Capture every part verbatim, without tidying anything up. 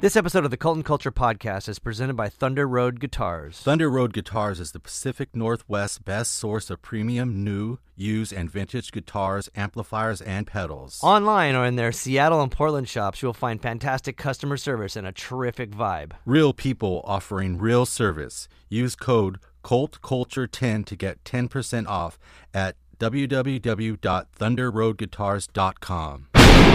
This episode of the Cult and Culture Podcast is presented by Thunder Road Guitars. Thunder Road Guitars is the Pacific Northwest's best source of premium, new, used, and vintage guitars, amplifiers, and pedals. Online or in their Seattle and Portland shops, you'll find fantastic customer service and a terrific vibe. Real people offering real service. Use code Cult Culture ten to get ten percent off at w w w dot thunder road guitars dot com.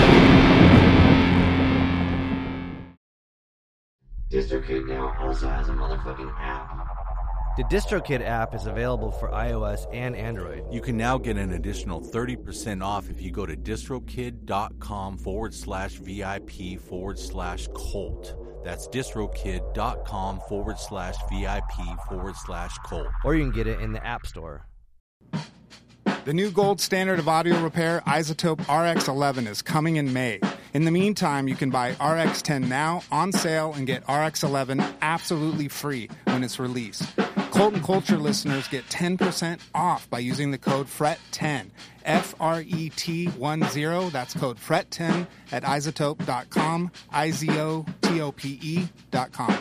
DistroKid now also has a motherfucking app. The DistroKid app is available for iOS and Android. You can now get an additional thirty percent off if you go to distrokid.com forward slash VIP forward slash cult. That's distrokid.com forward slash VIP forward slash cult. Or you can get it in the App Store. The new gold standard of audio repair, iZotope R X eleven, is coming in May. In the meantime, you can buy R X ten now on sale and get R X eleven absolutely free when it's released. Cult and Culture listeners get ten percent off by using the code F R E T ten. F R E T ten. That's code F R E T ten at iZotope dot com, I Z O T O P E dot com.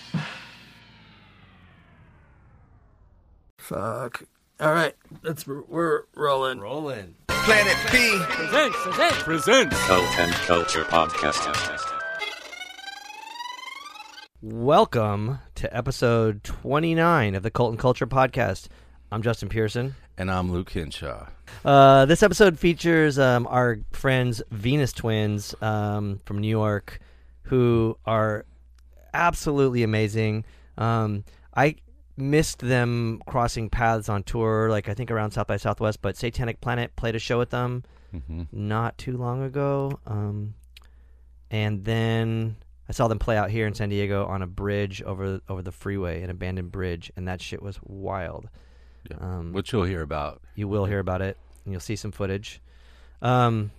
Fuck. All right, that's we're rolling. Rolling. Planet P Presents, presents, Presents Cult and Culture Podcast. Welcome to episode twenty-nine of the Cult and Culture Podcast. I'm Justin Pearson. And I'm Luke Henshaw. Uh, this episode features um, our friends Venus Twins um, from New York, who are absolutely amazing. Um, I missed them crossing paths on tour, like I think around South by Southwest, but Satanic Planet played a show with them Mm-hmm. not too long ago. Um, and then I saw them play out here in San Diego on a bridge over over the freeway, an abandoned bridge, and that shit was wild. Yeah. Um, Which you'll hear about. You will hear about it, and you'll see some footage. Um,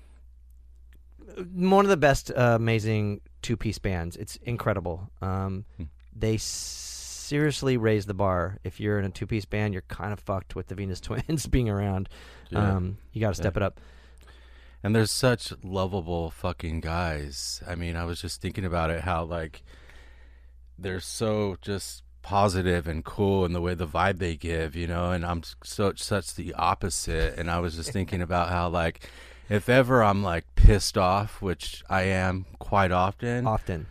one of the best uh, amazing two-piece bands. It's incredible. Um, Hmm. They seriously raise the bar. If you're in a two-piece band, you're kind of fucked with the Venus Twins being around. Yeah. Um, you got to step Yeah. it up. And they're such lovable fucking guys. I mean, I was just thinking about it, how, like, they're so just positive and cool in the way the vibe they give, you know, and I'm so such the opposite. And I was just thinking about how, like, if ever I'm, like, pissed off, which I am quite often, Often.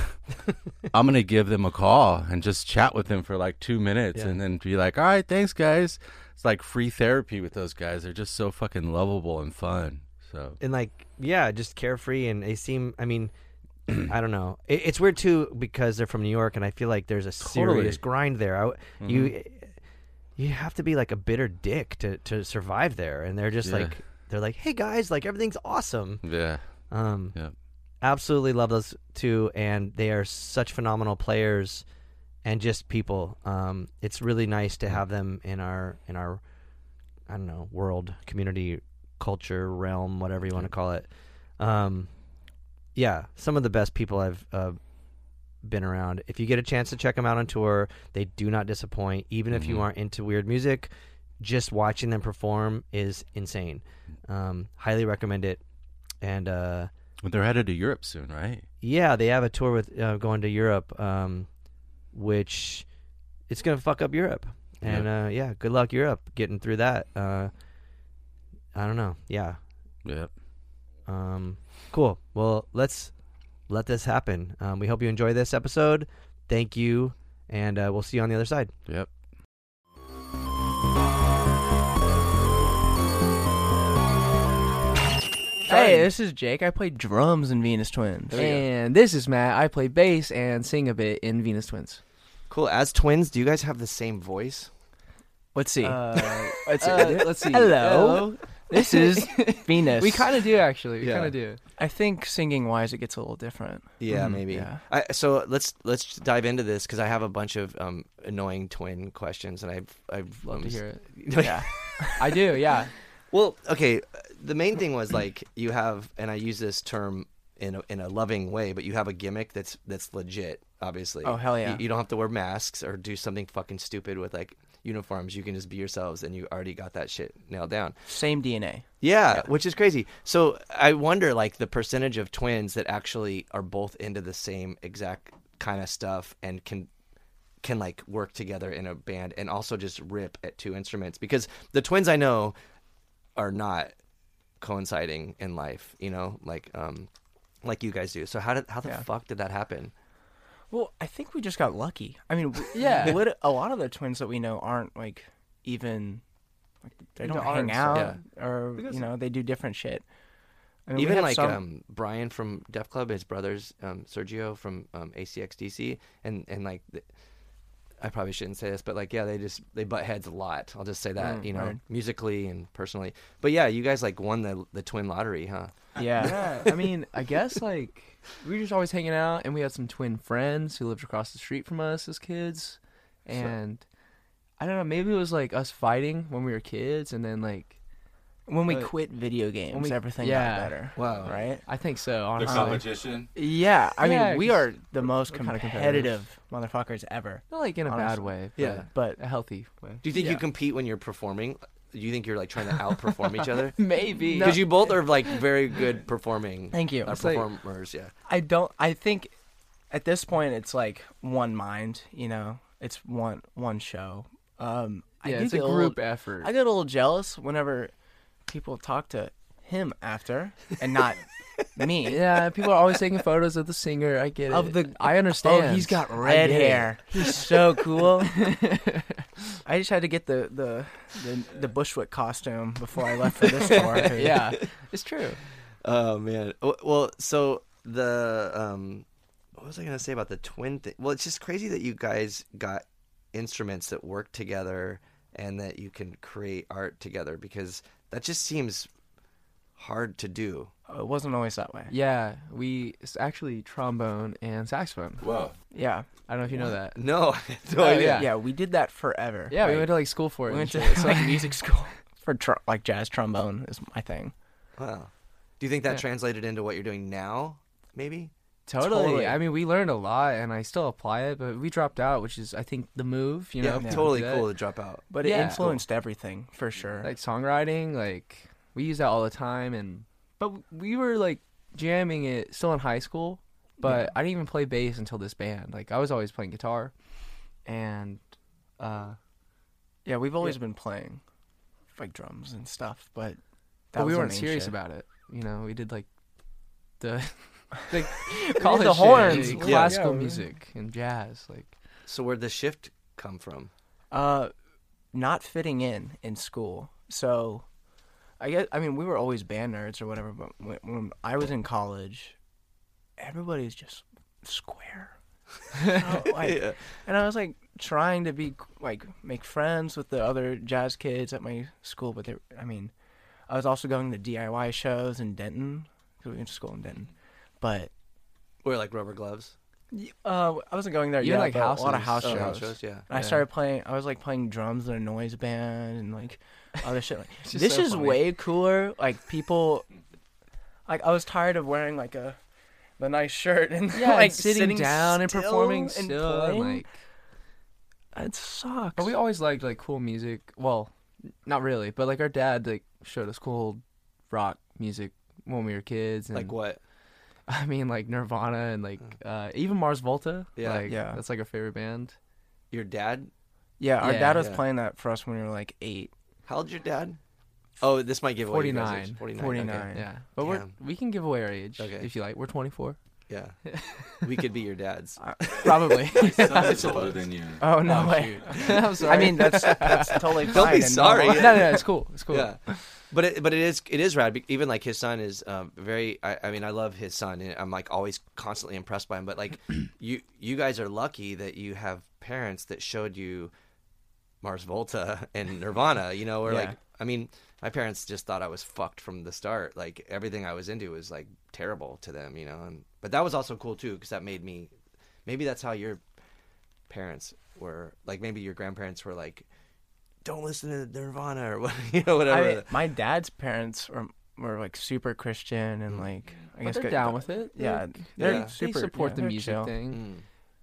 I'm going to give them a call and just chat with them for, like, two minutes Yeah. and then be like, all right, thanks, guys. It's like free therapy with those guys. They're just so fucking lovable and fun. So And, like, yeah, just carefree, and they seem, I mean, I don't know. It, it's weird, too, because they're from New York, and I feel like there's a Totally. serious grind there. I, Mm-hmm. You you have to be, like, a bitter dick to, to survive there, and they're just, Yeah. like, they're like, hey, guys, like, everything's awesome. yeah. Um, Yeah. Absolutely love those two, and they are such phenomenal players and just people. Um, it's really nice to have them in our in our I don't know world, community, culture, realm, whatever you want to call it. Um, yeah, some of the best people I've uh, been around. If you get a chance to check them out on tour, they do not disappoint. Even if you Mhm. aren't into weird music, just watching them perform is insane. Um, highly recommend it. And uh, Well, they're headed to Europe soon, right? yeah, they have a tour with uh, going to Europe, um, which it's gonna fuck up Europe. And uh, yeah, good luck Europe getting through that. Uh, I don't know. Yeah. Yep. Um, cool. Well, let's let this happen. Um, we hope you enjoy this episode. Thank you, and uh, we'll see you on the other side. Yep. Hey, this is Jake. I play drums in Venus Twins. And this is Matt. I play bass and sing a bit in Venus Twins. Cool. As twins, do you guys have the same voice? Let's see. Uh, let's, see. uh, let's see. Hello. This is Venus. We kind of do, actually. We Yeah. kind of do. I think singing wise, it gets a little different. Yeah, Mhm. maybe. Yeah. I, so let's let's dive into this because I have a bunch of um, annoying twin questions, and I've I've Love um, to hear it. Yeah. I do, yeah. Well, okay. The main thing was like you have, and I use this term in a, in a loving way, but you have a gimmick that's that's legit. Obviously. Oh, hell yeah. You, you don't have to wear masks or do something fucking stupid with like uniforms. You can just be yourselves, and you already got that shit nailed down. Same D N A. Yeah, Yeah. which is crazy. So I wonder, like, the percentage of twins that actually are both into the same exact kind of stuff and can can like work together in a band and also just rip at two instruments. Because the twins I know are not coinciding in life, you know, like um, like you guys do. So how did how the Yeah. fuck did that happen? Well, I think we just got lucky. I mean, w- Yeah. lit- a lot of the twins that we know aren't like even like they Into don't art hang and out stuff. or Because- you know they do different shit. I mean, we Even have like some- um, Brian from Def Club, his brothers um, Sergio from um, A C X D C, and and like th- I probably shouldn't say this, but like yeah, they just they butt heads a lot. I'll just say that, Mm, you know, word. musically and personally. But yeah, you guys like won the the twin lottery, huh? yeah. Yeah, I mean, I guess like we were just always hanging out, and we had some twin friends who lived across the street from us as kids, and I don't know, maybe it was like us fighting when we were kids, and then like When we But- quit video games, we- everything yeah. got better. Wow. Right? I think so. The Honestly, competition. Yeah. I Yeah, mean, we 'cause are the most we're kinda competitive motherfuckers ever. not like in a bad Honestly. way, but Yeah. But a healthy way. Do you think you Yeah. compete when you're performing? Do you think you're like trying to outperform each other? Maybe. Because you both are like very good performing. Thank you. Uh, It's like- performers, yeah. I don't. I think at this point it's like one mind. You know, it's one one show. Um, I Yeah, do it's a get group little, effort. I get a little jealous whenever people talk to him after and not me. Yeah, people are always taking photos of the singer. I get Of it. the- I understand. Oh, he's got I red get it. hair. He's so cool. I just had to get the the the, the Bushwick costume before I left for this tour. Yeah, it's true. Oh man. W- Well, so the um, what was I gonna say about the twin thing? Well, it's just crazy that you guys got instruments that work together and that you can create art together, because that just seems hard to do. Oh, it wasn't always that way. Yeah, we it's actually trombone and saxophone. Whoa. Yeah. I don't know if you know that. No, no Oh, idea. yeah. Yeah, we did that forever. Yeah, we Like, went to like school for it. we and went to shit. So, like music school for tr- like jazz trombone is my thing. Wow. Do you think that Yeah. translated into what you're doing now? Maybe. totally. Totally. I mean, we learned a lot, and I still apply it, but we dropped out, which is I think the move. You know, yeah, to totally do that. cool to drop out. But it Yeah. influenced everything for sure. Like songwriting, like we use that all the time, and but we were like jamming it still in high school. But I didn't even play bass until this band. Like I was always playing guitar, and uh, yeah, we've always been playing like drums and stuff, but that but we was the weren't main serious shit. about it. You know, we did like the like the college shit, horns. like, Yeah. classical Yeah. music and jazz. Like So where'd the shift come from? Uh, not fitting in in school. So, I guess I mean we were always band nerds or whatever. But when, when I was in college, everybody's just square. Oh, like- Yeah. And I was like trying to be like make friends with the other jazz kids at my school, but they, I mean, I was also going to D I Y shows in Denton because we went to school in Denton. But Wear like rubber gloves. uh, I wasn't going there Even, yet. like, but a lot of house houses. Oh, shows. house shows, yeah. And I Yeah. started playing. I was like playing drums in a noise band and like other shit. Like, It's just this so is funny. way cooler. Like people, like I was tired of wearing like a the nice shirt and yeah, like and sitting, down and still performing and still, and, playing. like. It sucks. But we always liked like cool music. Well, not really, but like our dad like showed us cool rock music when we were kids. And, Like what? I mean, like Nirvana and like uh, even Mars Volta. Yeah. like, Yeah. That's like our favorite band. Your dad? yeah, our Yeah, dad was yeah. playing that for us when we were like eight. How old's your dad? Oh, this might give away your guys' Forty-nine. age. Forty-nine. forty-nine. Okay. Yeah, but we're Damn. we can give away our age Okay. if you like. We're twenty-four. Yeah. We could be your dads. Probably. Son is older than you. Oh no way. I'm sorry. I mean that's that's totally fine. Don't be and sorry. normal. no, no, no, it's cool. It's cool. Yeah. But it, but it is it is rad. be- Even like his son is um, very. I, I mean, I love his son, and I'm like always constantly impressed by him. But like, you you guys are lucky that you have parents that showed you Mars Volta and Nirvana. You know, or Yeah. like, I mean, my parents just thought I was fucked from the start. Like everything I was into was like terrible to them. You know, and but that was also cool too because that made me. Maybe that's how your parents were. Like maybe your grandparents were like, don't listen to Nirvana or what, you know, whatever. I mean, my dad's parents were were like super Christian and like I But guess they're good- down with it. Yeah, Like, they're they- super- they support yeah, the they're music chill. thing. Mm.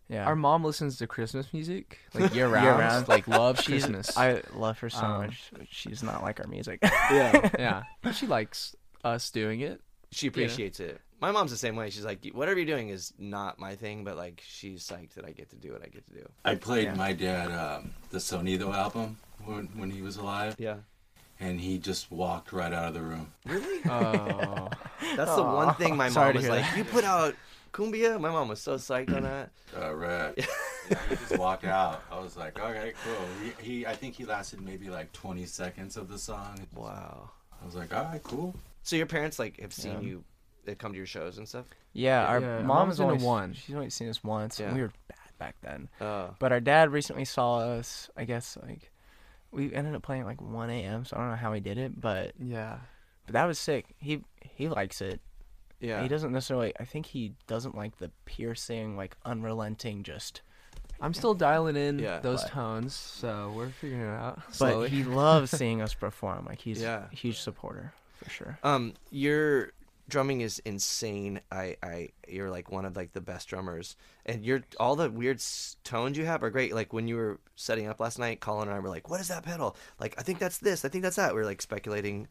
Yeah. Our mom listens to Christmas music like year round. Year-round. Like loves She's, Christmas. I love her so Um, much. but She's not like our music. Yeah. yeah, she likes us doing it. She appreciates it. My mom's the same way. She's like, whatever you're doing is not my thing, but like she's psyched that I get to do what I get to do. I played Yeah. my dad um, the Sonido album when, when he was alive, Yeah. and he just walked right out of the room. Really? Oh, That's the one thing my Sorry mom to was hear like, that. you put out Cumbia? My mom was so psyched on that. Uh, right. Yeah, he just walked out. I was like, okay, cool. He, he, I think he lasted maybe like twenty seconds of the song. Wow. I was like, all right, cool. So your parents like have seen Yeah. you, they come to your shows and stuff? Yeah, our Yeah, mom's mom's into only one. She's only seen us once, Yeah. and we were bad back then. Oh. But our dad recently saw us. I guess like we ended up playing at like one a.m. So I don't know how he did it, but yeah. but that was sick. He he likes it. Yeah. He doesn't necessarily. I think he doesn't like the piercing, like unrelenting, just. I'm still dialing in Yeah. those But- tones, so we're figuring it out But slowly. he loves seeing us perform. Like he's Yeah. a huge supporter for sure. Um, your drumming is insane. I, I, you're like one of like the best drummers, and you're all the weird s- tones you have are great. Like when you were setting up last night, Colin and I were like, "What is that pedal?" Like, I think that's this. I think that's that. We were like speculating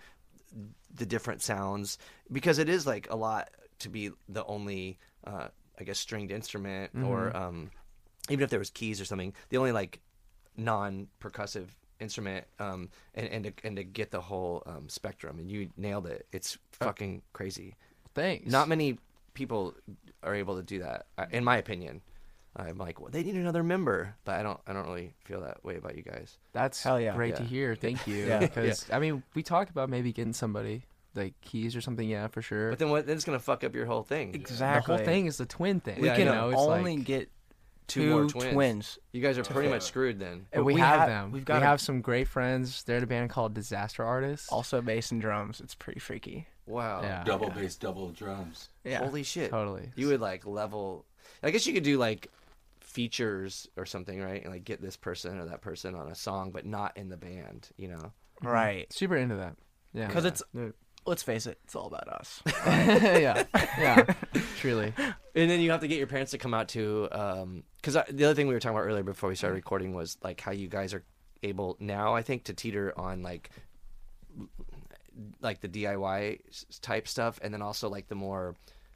the different sounds because it is like a lot to be the only, uh, I guess, stringed instrument, or um, even if there was keys or something, the only like non-percussive instrument, um, and and to, and to get the whole um, spectrum, and you nailed it. It's fucking crazy. Thanks. Not many people are able to do that, uh, in my opinion. I'm like, well, they need another member, but I don't. I don't really feel that way about you guys. That's Hell yeah. great to Yeah. hear. Thank you. Yeah. Because I mean, we talked about maybe getting somebody like keys or something. Yeah, for sure. But then what? Then it's gonna fuck up your whole thing. Exactly. The whole thing is the twin thing. We Yeah, I can know. You know, it's only like, get Two two, more twins. twins. You guys are pretty fit. much screwed then. but we we have have- them. we've we got a- have some great friends. They're in a band called Disaster Artists. Also bass and drums. It's pretty freaky. Wow. Yeah. Double bass, double drums. Yeah. Holy shit. Totally. You would like level. I guess you could do like features or something, right? And like get this person or that person on a song, but not in the band. You know. Right. super into that. Yeah. Because it's They're- let's face it, it's all about us. yeah. Yeah. Truly. And then you have to get your parents to come out to, because the other thing we were talking about earlier before we started recording was like how you guys are able now, I think, to teeter on like like the D I Y s- type stuff, and then also like the more,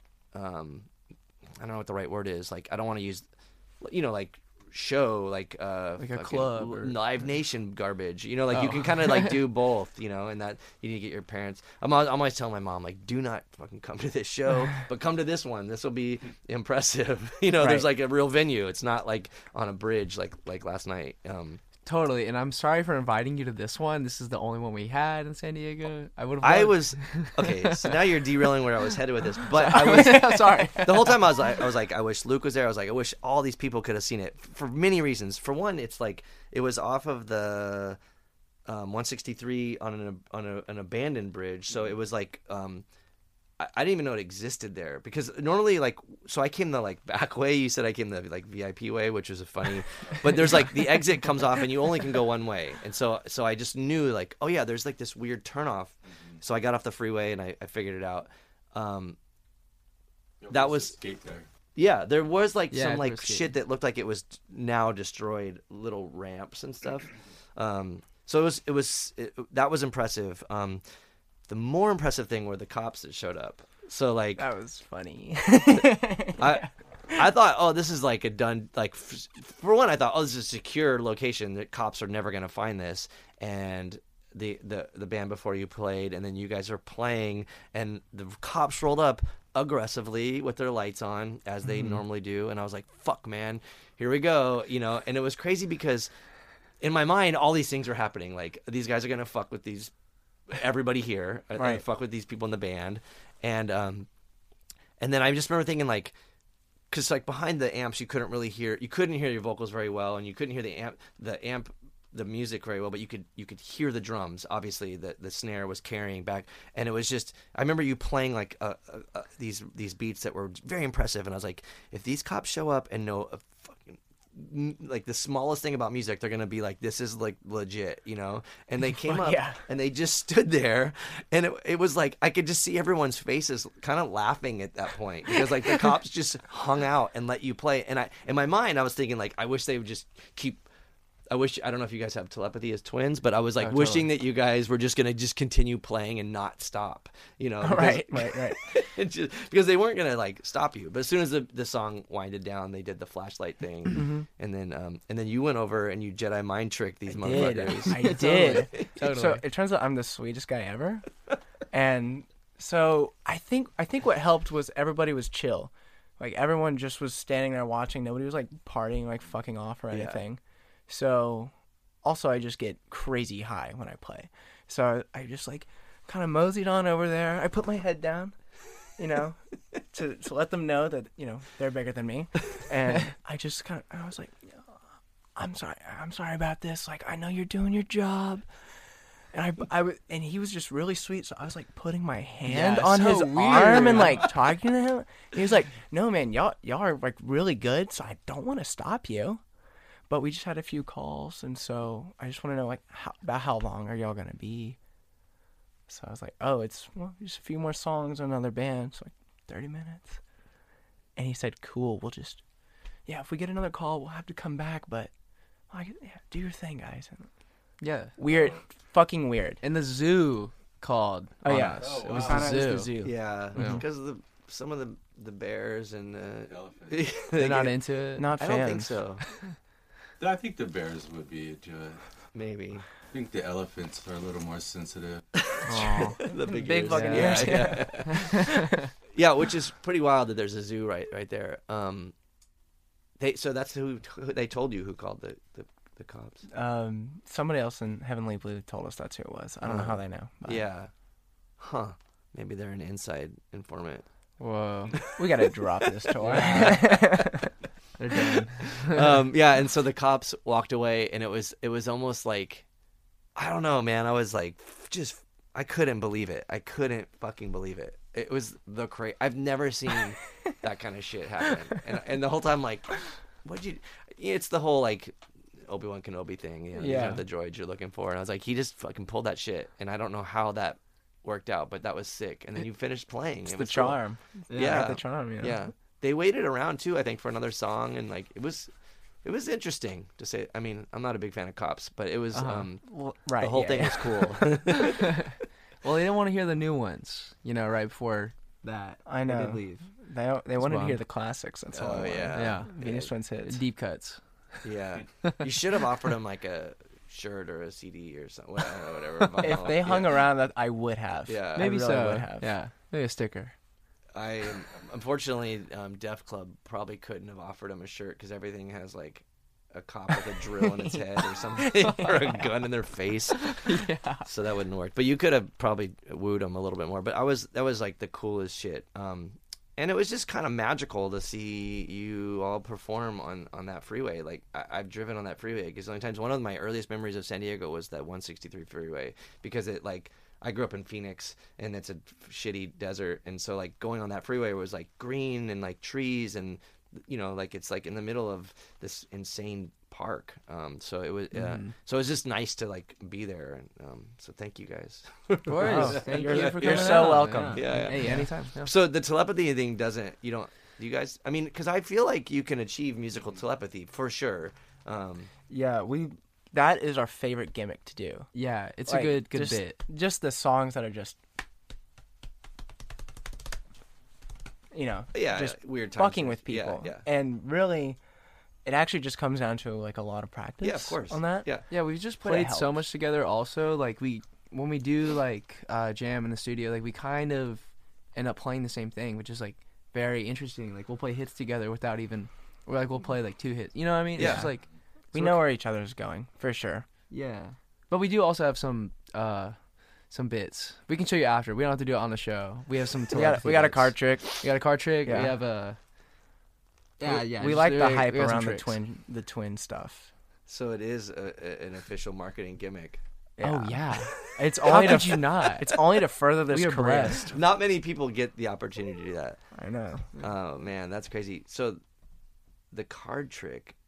um, I don't know what the right word is. Like I don't want to use, you know, like show like uh Like a fucking club or- Live Nation garbage. You know, like you Oh. can kind of like do both. You know, and that you need to get your parents. I'm al- I'm always telling my mom like, do not fucking come to this show, but come to this one. This will be impressive. You know, there's Right. like a real venue. It's not like on a bridge like like last night. Um, Totally. And I'm sorry for inviting you to this one. This is the only one we had in San Diego. I would have. I was okay. So now you're derailing where I was headed with this, but I was sorry. the whole time I was like, I was like, I wish Luke was there. I was like, I wish all these people could have seen it for many reasons. For one, it's like it was off of the um, one sixty-three on an on a, an abandoned bridge, so it was like um, I, I didn't even know it existed there because normally like so I came the like back way. You said I came the like V I P way, which was a funny, but there's like the exit comes off and you only can go one way, and so so I just knew like oh yeah, there's like this weird turnoff. So I got off the freeway and I, I figured it out. Um, That was- skate there. Yeah, there was like Yeah, some there like was shit skating. that looked like it was now destroyed, little ramps and stuff. Um, so it was it was it, that was impressive. Um, the more impressive thing were the cops that showed up. So like That was funny. I I thought, oh, this is like a done like f- for one, I thought, oh, this is a secure location that cops are never gonna find this, and the the the band before you played, and then you guys are playing, and the cops rolled up aggressively with their lights on as they normally do, and I was like, fuck, man, here we go, you know, and it was crazy because in my mind, all these things are happening. Like these guys are gonna fuck with these everybody here, uh, Right. fuck with these people in the band, and um, and then I just remember thinking like. Because like behind the amps, you couldn't really hear. You couldn't hear your vocals very well, and you couldn't hear the amp, the amp, the music very well. But you could you could hear the drums. Obviously, the the snare was carrying back, and it was just. I remember you playing like uh, uh, uh, these these beats that were very impressive, and I was like, if these cops show up and know a fucking m- like the smallest thing about music, they're gonna be like, "This is like legit," you know. And they came Well, up yeah. and they just stood there, and it, it was like I could just see everyone's faces kind of laughing at that point because like the cops just hung out and let you play. And I, in my mind, I was thinking like, I wish they would just keep. I wish I don't know if you guys have telepathy as twins, but I was like Oh, wishing totally. that you guys were just gonna just continue playing and not stop, you know? because- Right, right, right. it just, because they weren't gonna like stop you. But as soon as the, the song winded down, they did the flashlight thing, Mm-hmm. and then um and then you went over and you Jedi mind tricked these Did. motherfuckers. I did. Totally. So it turns out I'm the sweetest guy ever, and so I think I think what helped was everybody was chill, like everyone just was standing there watching. Nobody was like partying, like fucking off or Yeah. anything. So also I just get crazy high when I play. So I just like kind of moseyed on over there. I put my head down, you know, to to let them know that you know they're bigger than me, and I just kind of I was like, I'm sorry, I'm sorry about this. Like I know you're doing your job. And I, I w- and he was just really sweet, so I was like putting my hand Yeah, on so his weird. arm and like talking to him. He was like, "No, man, y'all y'all are like really good, so I don't want to stop you." But we just had a few calls, and so I just want to know like how, about how long are y'all gonna be? So I was like, "Oh, it's well, just a few more songs, another band, so like thirty minutes." And he said, "Cool, we'll just yeah, if we get another call, we'll have to come back, but like yeah, do your thing, guys." And Yeah. weird, fucking weird. And the zoo called. Oh on yeah, us. Oh, It was Found the out it zoo. was the zoo. Yeah, Yeah. because of the some of the the bears and uh, Elephant. They're not get- into it. Not I fans. don't think so. I think the bears would be into it. Maybe I think the elephants are a little more sensitive. Aw. the big, Big ears. fucking yeah, ears. Yeah. Yeah, which is pretty wild that there's a zoo right right there. Um, they so that's who, who they told you who called the the, the cops. Um, somebody else in Heavenly Blue told us that's who it was. I don't know Uh, how they know. but Yeah, huh? Maybe they're an inside informant. Whoa. we gotta drop this tour. They're done. um, yeah, and so the cops walked away, and it was it was almost like, I don't know, man. I was like, just I couldn't believe it. I couldn't fucking believe it. It was the cra I've never seen that kind of shit happen, and and the whole time like, what'd you? It's the whole like Obi-Wan Kenobi thing. You know, these Yeah. aren't the droids you're looking for, and I was like, he just fucking pulled that shit, and I don't know how that worked out, but that was sick. And then you finished playing. It's It the was cool. charm. Yeah. Got the charm. You know? Yeah, they waited around too. I think for another song, and like it was, it was interesting to say. I mean, I'm not a big fan of cops, but it was Uh-huh. um, Well, right. the whole yeah, thing yeah. was cool. Well, they didn't want to hear the new ones, you know, right before that. I They know. did leave. They they wanted to bummed. hear the classics. That's all. Oh, I wanted. yeah. Yeah. Venus Twins hits. Deep cuts. Yeah, you should have offered him like a shirt or a C D or something. Whatever. whatever If they hung yeah. around, that I would have. Yeah. I Maybe really so. Would have. Yeah. Maybe a sticker. I unfortunately, um, Def Club probably couldn't have offered him a shirt because everything has like a cop with a drill in its head or something, or a gun in their face. Yeah. So that wouldn't work. But you could have probably wooed him a little bit more. But I was that was like the coolest shit. Um, and it was just kind of magical to see you all perform on, on that freeway. Like I, I've driven on that freeway because the only times one of my earliest memories of San Diego was that one sixty-three freeway because it like I grew up in Phoenix and it's a shitty desert, and so like going on that freeway was like green and like trees and you know like it's like in the middle of this insane park. Um, so it was uh, Mm-hmm. so it was just nice to like be there, and um, so thank you guys. Of course. Wow. Thank You're- you for you're coming so out. welcome. Yeah, yeah. Hey, anytime. Yeah. So the telepathy thing doesn't you don't you guys I mean because I feel like you can achieve musical telepathy for sure. Um, Yeah, we. That is our favorite gimmick to do. Yeah, it's Like, a good good just, bit. Just the songs that are just, you know, yeah, just weird times fucking with yeah, people. Yeah, And really, it actually just comes down to like a lot of practice. yeah, of course. On that. Yeah, Yeah, we've just But it played so helps. much together. Also, like we when we do like uh, jam in the studio, like we kind of end up playing the same thing, which is like very interesting. Like we'll play hits together without even, or like we'll play like two hits. You know what I mean? Yeah. It's just like We so know we're- where each other's going for sure. Yeah, but we do also have some uh some bits. We can show you after. We don't have to do it on the show. We have some. We got telepathy we got a bits. card trick. We got a card trick. Yeah. We have a. Yeah, we, yeah. We just- like the we- hype we got some around the tricks. twin the twin stuff. so it is a, a, an official marketing gimmick. Oh yeah. It's How only to could you not? it's only to further this We are career. blessed. Not many people get the opportunity to do that. I know. Oh man, that's crazy. So the card trick,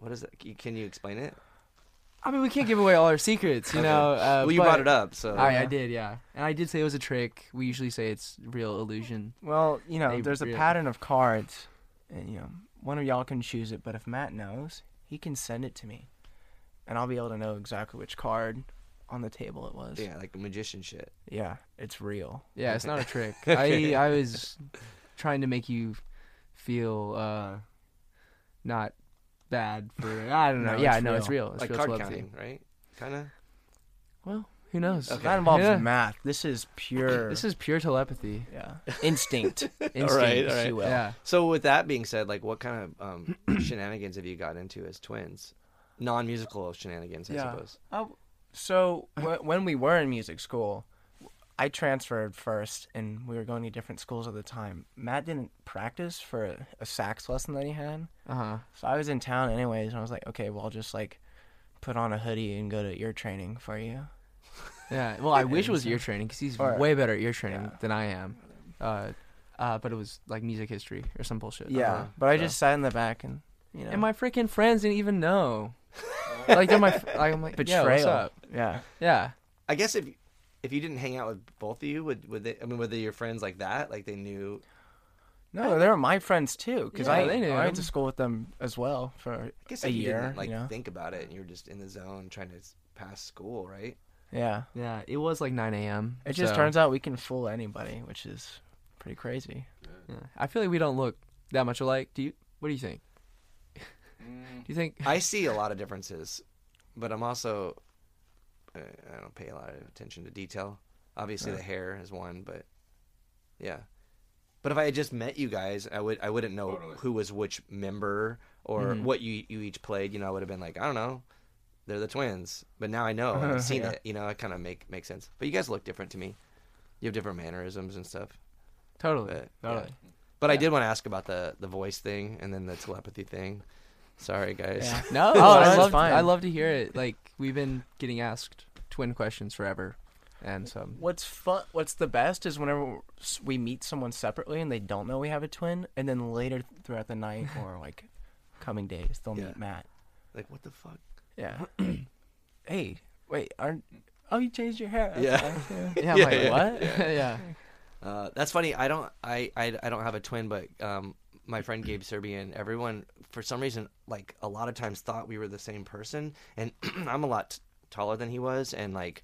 What is that? Can- Can you explain it? I mean, we can't give away all our secrets, you Okay. know. Uh, well, you but brought it up, so I, I did, yeah. And I did say it was a trick. We usually say it's real illusion. Well, you know, They there's a really- pattern of cards, and you know, one of y'all can choose it. But if Matt knows, he can send it to me, and I'll be able to know exactly which card on the table it was. yeah, like magician shit. Yeah, it's real. Yeah, it's not a trick. I I was trying to make you feel uh, not bad for. I don't know. No, yeah, it's no, real. it's real. It's Like real card telepathy. counting, right? Kind of. Well, who knows? Okay. That involves Yeah. math. This is pure. This is pure telepathy. yeah, instinct. Instinct, all right. if you will. Yeah. So with that being said, like, what kind of um, shenanigans have you got into as twins? Non-musical shenanigans, I Yeah. suppose. Oh, so w- when we were in music school, I transferred first, and we were going to different schools at the time. Matt didn't practice for a, a sax lesson that he had, Uh huh. so I was in town anyways, and I was like, okay, well, I'll just like put on a hoodie and go to ear training for you. Yeah. Well, I wish it was ear training because he's Or- way better at ear training yeah. than I am. Uh, uh, but it was like music history or some bullshit. Yeah, Uh-huh. but I Yeah. just sat in the back and you know, And my freaking friends didn't even know. like they're my. Like, I'm like, betrayal. yeah, what's up? Yeah, Yeah. I guess if if you didn't hang out with both of you, would would they? I mean, were they your friends like that? Like they knew? no, they were my friends too, because Yeah, I they knew I went him. to school with them as well for I guess a if you year. didn't like you know? think about it, and you were just in the zone trying to s- pass school, right? Yeah, Yeah. It was like nine a.m. it just so- turns out we can fool anybody, which is pretty crazy. Yeah. I feel like we don't look that much alike. Do you? What do you think? Do you think? I see a lot of differences, but I'm also uh, I don't pay a lot of attention to detail. Obviously, Yeah. the hair is one, but yeah. But if I had just met you guys, I would I wouldn't know Totally. who was which member or Mhm. what you you each played. You know, I would have been like, I don't know, they're the twins. But now I know, I've seen Yeah. it. You know, it kind of make makes sense. But you guys look different to me. You have different mannerisms and stuff. Totally. But, Totally. yeah. But I Yeah. did want to ask about the the voice thing and then the telepathy thing. Sorry, guys. Yeah. No, Oh, I that's love fine. I love to hear it. Like we've been getting asked twin questions forever, and so What's fun? What's the best is whenever we meet someone separately and they don't know we have a twin, and then later throughout the night or like coming days they'll Yeah. meet Matt. Like, what the fuck? Yeah. Hey, wait, aren't? Oh, you changed your hair. That's Yeah. nice, yeah. yeah, I'm Yeah, like yeah, what? Yeah. Uh, that's funny. I don't. I, I. I don't have a twin, but um, my friend Gabe Serbian. Everyone, for some reason, like a lot of times, thought we were the same person. And I'm a lot t- taller than he was, and like,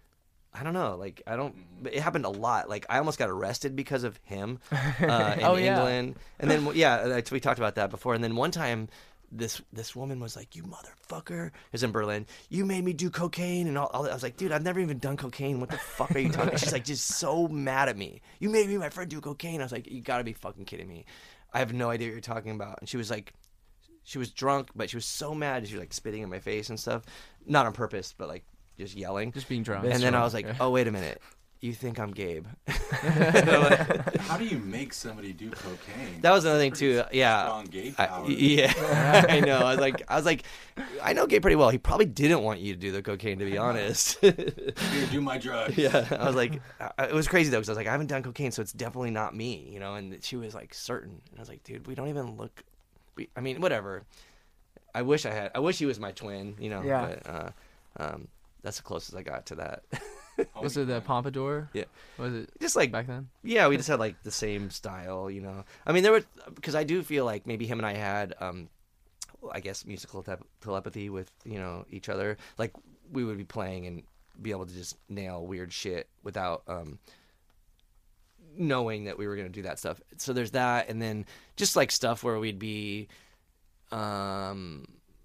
I don't know. Like, I don't. It happened a lot. Like, I almost got arrested because of him uh, in Oh, yeah. England. And then, yeah, like, we talked about that before. And then one time, this this woman was like, "You motherfucker!" It was in Berlin. "You made me do cocaine and all, all that." I was like, "Dude, I've never even done cocaine. What the fuck are you talking about?" She's like, just so mad at me. "You made me and my friend do cocaine." I was like, "You gotta be fucking kidding me. I have no idea what you're talking about." And she was like, she was drunk, but she was so mad. She was like spitting in my face and stuff, not on purpose, but like just yelling. Just being drunk. And then I was like, "Oh, wait a minute. You think I'm Gabe?" I'm like, How do you make somebody do cocaine? that was another thing too. Yeah. Strong gay I, power. yeah, I know. I was like, I was like, I know Gabe pretty well. He probably didn't want you to do the cocaine, to be honest. Here, do my drugs. Yeah, I was like, I, it was crazy though, because I was like, I haven't done cocaine, so it's definitely not me, you know. And she was like, certain. And I was like, dude, we don't even look. We, I mean, whatever. I wish I had. I wish he was my twin, you know. Yeah. But uh, um, that's the closest I got to that. was it the pompadour? Yeah. Was it Just like back then? yeah, we just had like the same style, you know. I mean, there were because I do feel like maybe him and I had, um, I guess, musical tep- telepathy with you know each other. Like we would be playing and be able to just nail weird shit without um, knowing that we were gonna do that stuff. So there's that, and then just like stuff where we'd be, um,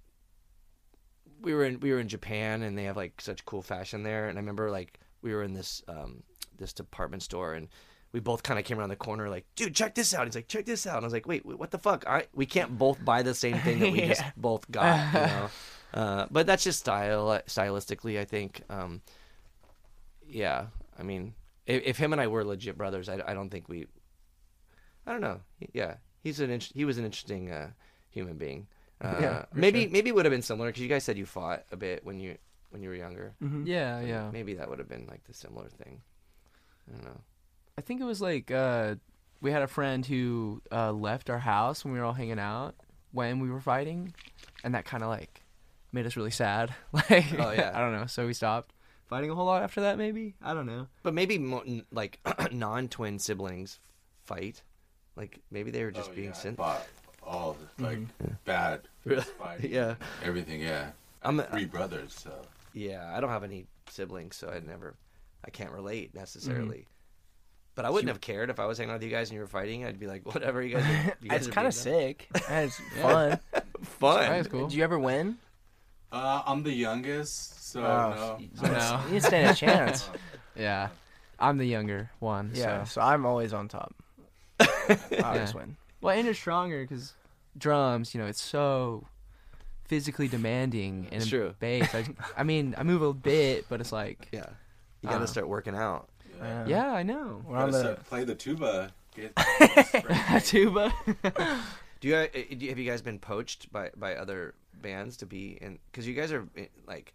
we were in we were in Japan and they have like such cool fashion there, and I remember like we were in this um this department store and we both kind of came around the corner like, dude, check this out. He's like, check this out. And I was like, wait, what the fuck? I we can't both buy the same thing that we just Yeah. both got, you know. Uh, but that's just style stylistically, I think. Um, yeah, I mean, if, if him and I were legit brothers, I, I don't think we. I don't know. Yeah, he's an int- he was an interesting uh, human being. Uh, Yeah, for maybe sure. maybe it would have been similar because you guys said you fought a bit when you when you were younger. Mhm. Yeah, So yeah. Maybe that would have been like the similar thing. I don't know. I think it was like uh, we had a friend who uh, left our house when we were all hanging out when we were fighting, and that kind of like made us really sad. Like, Oh, yeah. I don't know. So we stopped fighting a whole lot after that. Maybe I don't know. But maybe mo- n- like non-twin siblings fight. Like maybe they were just Oh, being yeah, I sin. fought all like bad Really? fighting, Yeah. everything. Yeah, I'm a, three brothers. So yeah. I don't have any siblings, so I never, I can't relate necessarily. But I wouldn't have cared if I was hanging out with you guys and you were fighting. I'd be like, whatever, you guys. Are, you guys It's are kind of being sick. It's fun. fun. That was cool. Did you ever win? uh, I'm the youngest, so Oh, no. No. You didn't stand a chance. Yeah, I'm the younger one. Yeah, So. so I'm always on top. I always Yeah. win. Well, and you're stronger because drums. You know, it's so physically demanding. And It's true. bass. I, I mean, I move a bit, but it's like, Yeah. You got to Uh, start working out. Yeah. yeah, I know. We're on Gotta the. start- play the tuba. Get, Tuba. Do you, uh, do- have you guys been poached by, by other bands to be in? Because you guys are eh, like,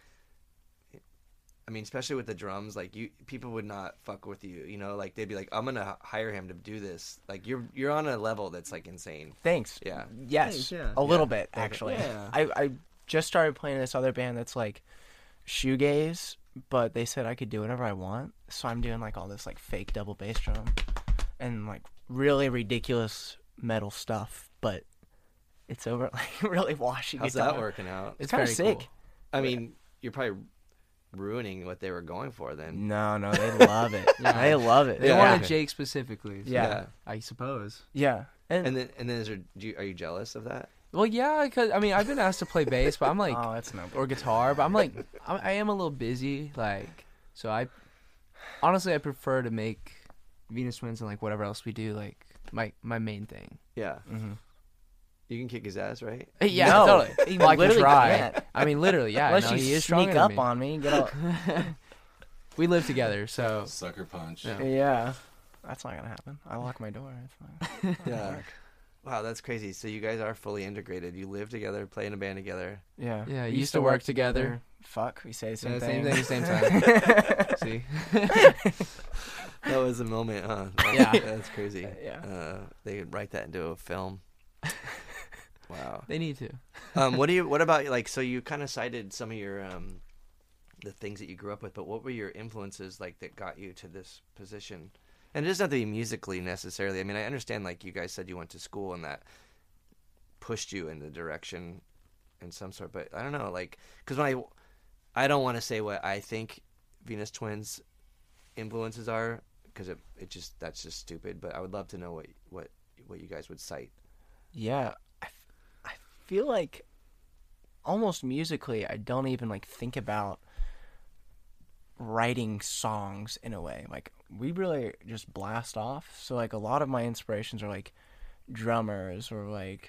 I mean, especially with the drums, like you people would not fuck with you. You know, like they'd be like, I'm gonna h- hire him to do this. Like you're you're on a level that's like insane. Thanks. Yeah. Yes, Thanks, yeah. a little Yeah. bit actually. Yeah. I I just started playing this other band that's like shoegaze, but they said I could do whatever I want, so I'm doing like all this like fake double bass drum and like really ridiculous metal stuff, but it's over like really washy. How's guitar. that working out? It's kind of very sick. cool. I mean, you're probably ruining what they were going for then. No, no, they love it. Yeah. They love it. They Yeah. wanted Okay. Jake specifically. So Yeah. I suppose. Yeah, and, And then and then is there, do you, are you jealous of that? Well, yeah, because I mean, I've been asked to play bass, but I'm like, oh, it's no. or guitar, but I'm like, I, I am a little busy, like, so I, honestly, I prefer to make Venus Twins and like whatever else we do, like my my main thing. Yeah. Mm-hmm. You can kick his ass, right? Yeah, No, totally. he Well, I can literally try. can't. I mean, literally, yeah. Unless no, you he is sneak stronger up than me. on me and get all. We live together, so sucker punch. Yeah. Yeah, that's not gonna happen. I lock my door. It's fine. Yeah. Wow, that's crazy. So you guys are fully integrated. You live together, play in a band together. Yeah. Yeah, We used to work together. Fuck, we say the same yeah, thing. same thing, same time. See, That was a moment, huh? That's, Yeah. That's crazy. Yeah. Uh, they could write that into a film. Wow. they need to. Um, what do you? What about like? So you kind of cited some of your um, the things that you grew up with, but what were your influences like that got you to this position? And it doesn't have to be musically necessarily. I mean, I understand like you guys said you went to school and that pushed you in the direction in some sort, but I don't know, like, because when I, I don't want to say what I think Venus Twins influences are, because it it just that's just stupid. But I would love to know what what what you guys would cite. Yeah, I, f- I feel like almost musically, I don't even like think about writing songs in a way. Like we really just blast off. So like a lot of my inspirations are like drummers or like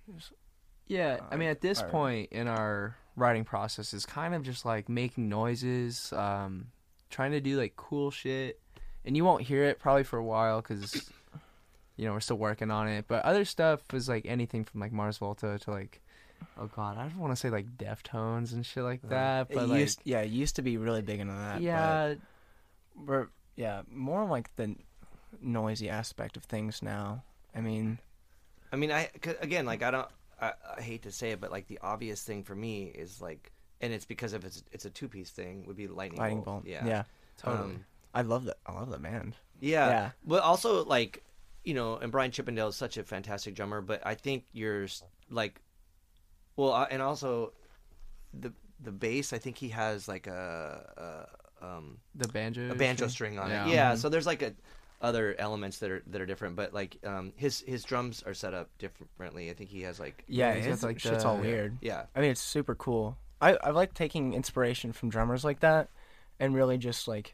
Yeah, I mean, at this Alright. point in our writing process, is kind of just like making noises, um, trying to do like cool shit, and you won't hear it probably for a while because you know we're still working on it. But other stuff is like anything from like Mars Volta to like, oh god, I don't want to say like Deftones and shit like that, it but like used, yeah, it used to be really big into that. yeah, but we're yeah more like the noisy aspect of things now. I mean, I mean, I 'cause again, like I don't, I, I hate to say it, but like the obvious thing for me is like, and it's because of it's it's a two piece thing would be Lightning, Lightning Bolt. Bolt. Yeah, yeah. totally. Um, I love that. I love that band. yeah, Yeah. But also like, you know, and Brian Chippendale is such a fantastic drummer, but I think you're s- like, well, uh, and also the the bass. I think he has like a, a um the banjo, a banjo shit. string on Yeah. it. Yeah, Mhm. so there's like a other elements that are that are different, but like um his his drums are set up differently. I think he has like Yeah, he's got, it's, like, shit's the- all weird. yeah. I mean, it's super cool. I I like taking inspiration from drummers like that, and really just like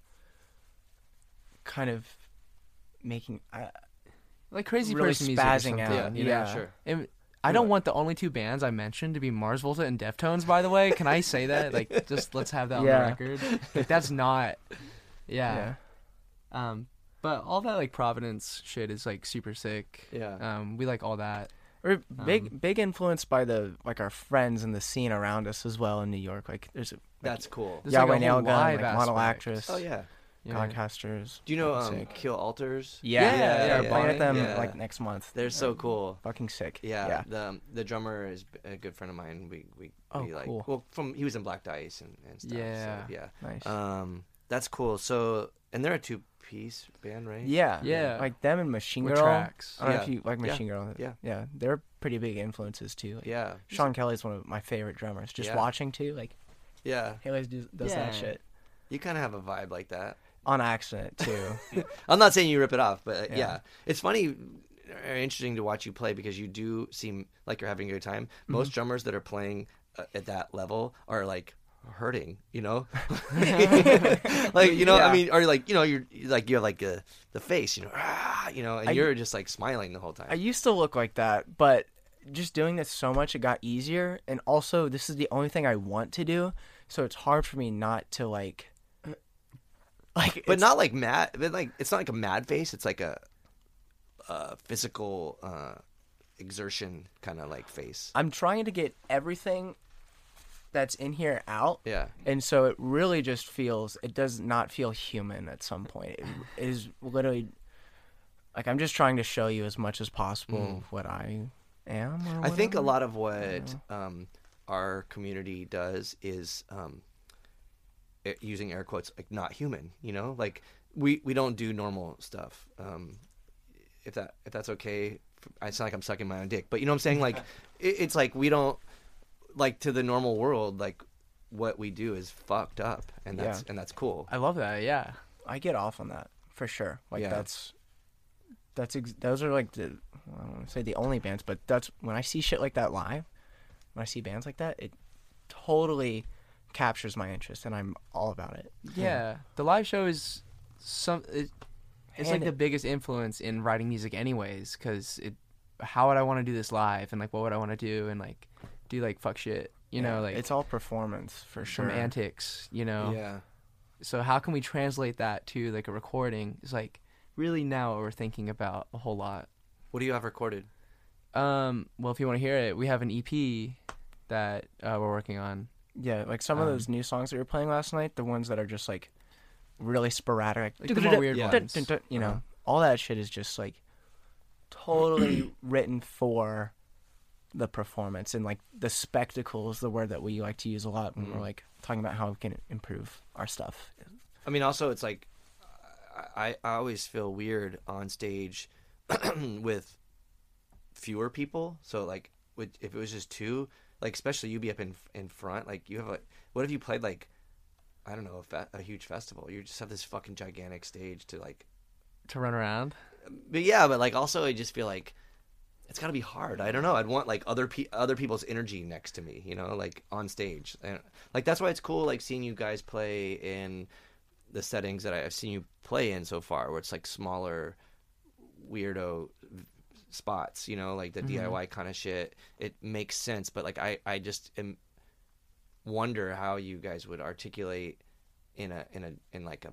kind of making. I, like crazy really person music or spazzing something, out, you know? yeah. sure. And I don't want the only two bands I mentioned to be Mars Volta and Deftones, by the way. Can I say that? Like, just let's have that on Yeah. the record. Like, that's not. Yeah. yeah. Um, but all that like Providence shit is like super sick. Yeah. Um, we like all that. We're big Um, big influenced by the like our friends and the scene around us as well in New York. Like there's a, like, That's cool. There's Yahweh like a whole Nailgun, live like Model aspect. Actress. Oh yeah. Yeah. Godcasters. Do you know fucking um, sick. Kill Altars? Yeah, Yeah, yeah, yeah, yeah. yeah, Playing with them yeah. like next month. They're so cool. Fucking sick. Yeah, yeah. the the drummer is a good friend of mine. We we, Oh, we like cool. well from he was in Black Dice and, and stuff. Yeah. so, yeah. Nice. Um, that's cool. So and they're a two piece band, right? yeah, Yeah. Like them and Machine With Girl. tracks. I don't know Yeah. if you like Yeah. Machine Girl. Yeah. yeah. They're pretty big influences too. Like, Yeah. Sean Kelly's one of my favorite drummers. Just Yeah. watching too, like Yeah. he always do, does Yeah. that shit You kind of have a vibe like that. on accident too. I'm not saying you rip it off, but uh, yeah. Yeah. It's funny or interesting to watch you play because you do seem like you're having a good time. Mm-hmm. Most drummers that are playing uh, at that level are like hurting, you know, like you know, Yeah. I mean, or like you know, you're like you have like a, the face, you know, ah, you know, and I- you're just like smiling the whole time. I used to look like that, but just doing this so much, it got easier. And also, this is the only thing I want to do, so it's hard for me not to like, like. but it's- not like mad. But like it's not like a mad face. It's like a, a physical uh, exertion kind of like face. I'm trying to get everything that's in here out. Yeah. And so it really just feels, it does not feel human at some point. It, it is literally, like, I'm just trying to show you as much as possible what I am. Or I think a whatever. lot of what um, our community does is um, it, using air quotes, like not human. You know, like we, we don't do normal stuff. Um, if that if that's okay, I sound like I'm sucking my own dick, but you know what I'm saying? Like it, it's like we don't like to the normal world. Like what we do is fucked up, and that's Yeah. and that's cool. I love that. Yeah. I get off on that for sure. Like Yeah. that's that's ex- those are like the I don't want to say the only bands, but that's when I see shit like that live. When I see bands like that, it totally captures my interest, and I'm all about it. Yeah. The live show is some. It, it's like And the it- biggest influence in writing music, anyways. Because it, how would I want to do this live, and like what would I want to do, and like do like fuck shit, you know, Yeah, like it's all performance for sure. some antics, you know. Yeah. So how can we translate that to like a recording? It's like really now what we're thinking about a whole lot. What do you have recorded? Um, well, if you want to hear it, we have an E P that uh, we're working on. Yeah, like some of Um, those new songs that we were playing last night, the ones that are just like really sporadic, Like the more weird Yeah. ones. you know, Uh-huh. all that shit is just like totally written for the performance, and like the spectacle is the word that we like to use a lot when Mhm. we're like talking about how we can improve our stuff. I mean, also it's like I, I always feel weird on stage with fewer people. So like, with, if it was just two, like especially you be up in in front, like you have a. What if you played like, I don't know, a, fe- a huge festival? You just have this fucking gigantic stage to like. To run around. But yeah, but like also I just feel like it's got to be hard. I don't know. I'd want like other pe- other people's energy next to me, you know, like on stage. And like that's why it's cool like seeing you guys play in the settings that I've seen you play in so far, where it's like smaller weirdo spots, you know, like the Mhm. D I Y kind of shit. It makes sense, but like I I just am wonder how you guys would articulate in a in a in like a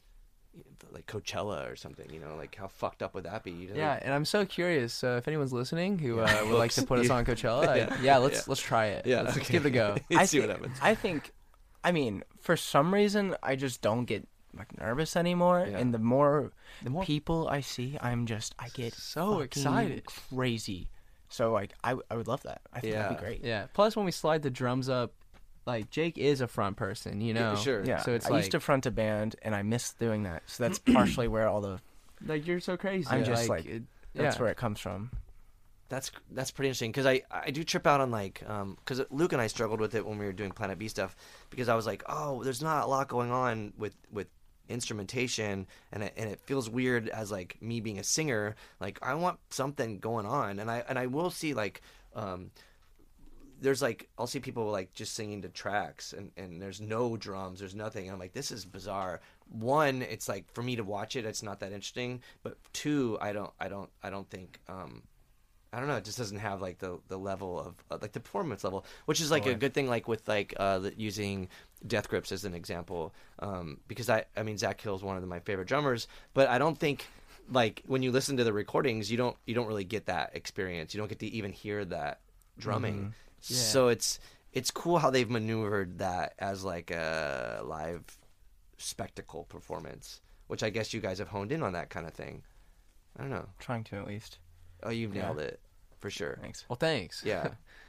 like Coachella or something, you know, like how fucked up would that be? You know, Yeah, like- and I'm so curious. So if anyone's listening who uh, would like to Oops. put us Yeah. on Coachella, I- Yeah. yeah, let's Yeah. let's try it. Yeah, let's, let's okay. give it a go. Let's I see what think- happens. I think, I mean, for some reason, I just don't get like nervous anymore, Yeah. and the more The more people I see, I'm just I get So fucking excited. crazy. So like I I would love that. I think that'd Yeah. be great. Yeah. Plus, when we slide the drums up, like Jake is a front person, you know. Yeah, sure. Yeah. So it's I like used to front a band, and I miss doing that. So that's partially where all the like you're so crazy. I'm just like, it, that's yeah. where it comes from. That's that's pretty interesting because I, I do trip out on like um because Luke and I struggled with it when we were doing Planet B stuff because I was like, oh, there's not a lot going on with with instrumentation, and it, and it feels weird as like me being a singer. Like I want something going on, and I and I will see like um there's like I'll see people like just singing to tracks, and and there's no drums, there's nothing. And I'm like, this is bizarre. One, it's like for me to watch it, it's not that interesting. But two, I don't I don't I don't think um I don't know. It just doesn't have like the, the level of uh, like the performance level, which is like a good thing. Like with like uh, the, using Death Grips as an example, um, because I I mean Zach Hill's one of my favorite drummers, but I don't think like when you listen to the recordings, you don't you don't really get that experience. You don't get to even hear that drumming. Yeah. So it's it's cool how they've maneuvered that as like a live spectacle performance, which I guess you guys have honed in on that kind of thing. I don't know. Trying to at least. Oh, you've Yeah. nailed it for sure. Thanks. Well, thanks. Yeah.